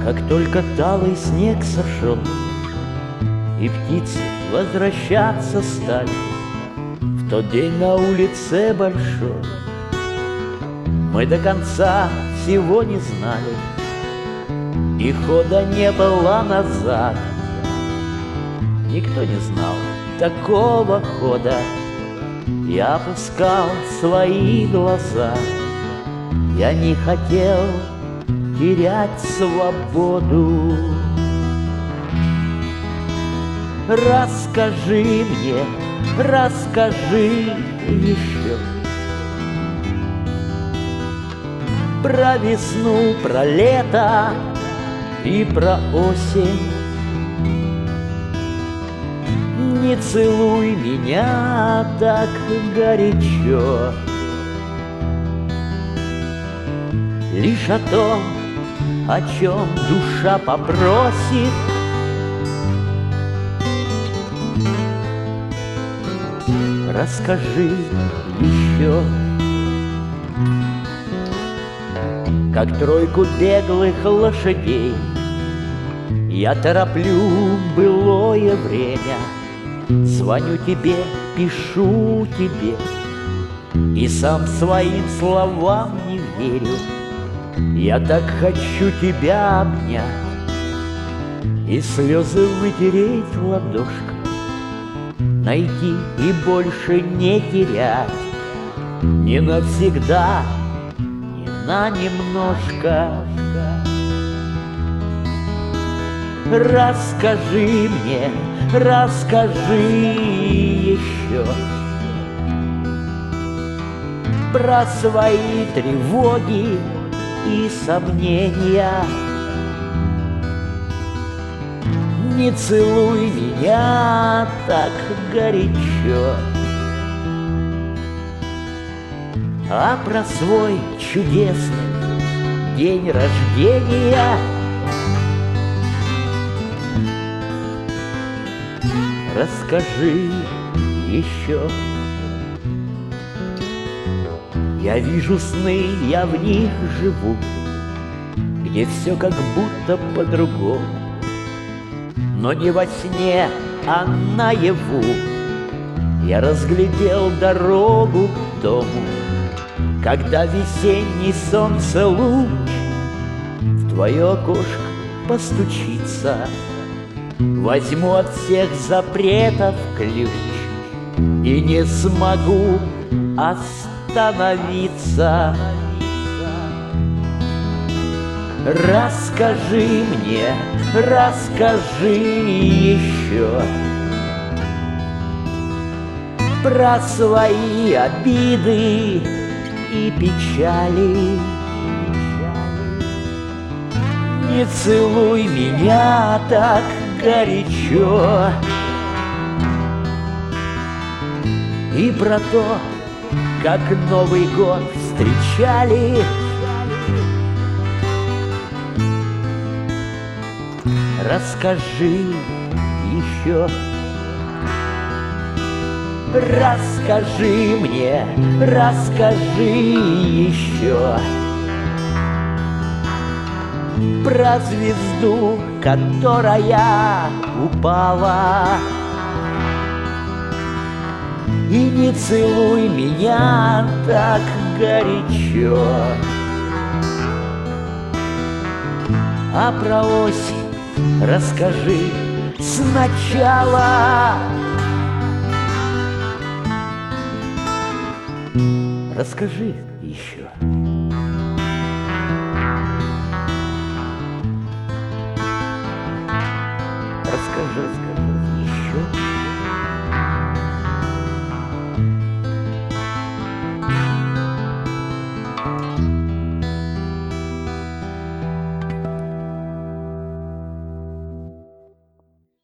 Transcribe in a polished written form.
Как только талый снег сошел, и птицы возвращаться стали, в тот день на улице большой мы до конца всего не знали, и хода не было назад. Никто не знал такого хода. Я опускал свои глаза. Я не хотел терять свободу. Расскажи мне, расскажи еще про весну, про лето и про осень. Не целуй меня так горячо, лишь о том, о чем душа попросит. Расскажи еще, как тройку беглых лошадей я тороплю былое время. Звоню тебе, пишу тебе, и сам своим словам не верю. Я так хочу тебя обнять и слезы вытереть ладошкой, найти и больше не терять, не навсегда, не на немножко. Расскажи мне, расскажи еще про свои тревоги и сомнения. Не целуй меня так горячо, а про свой чудесный день рождения расскажи еще. Я вижу сны, я в них живу, где все как будто по-другому, но не во сне, а наяву. Я разглядел дорогу к дому, когда весенний солнце луч в твое окошко постучится. Возьму от всех запретов ключ и не смогу остановиться. Расскажи мне, расскажи еще про свои обиды и печали. Не целуй меня так горячо, и про то, как Новый год встречали. Расскажи еще, расскажи мне, расскажи еще про звезду, которая упала. И не целуй меня так горячо, а про осень расскажи сначала. Расскажи еще.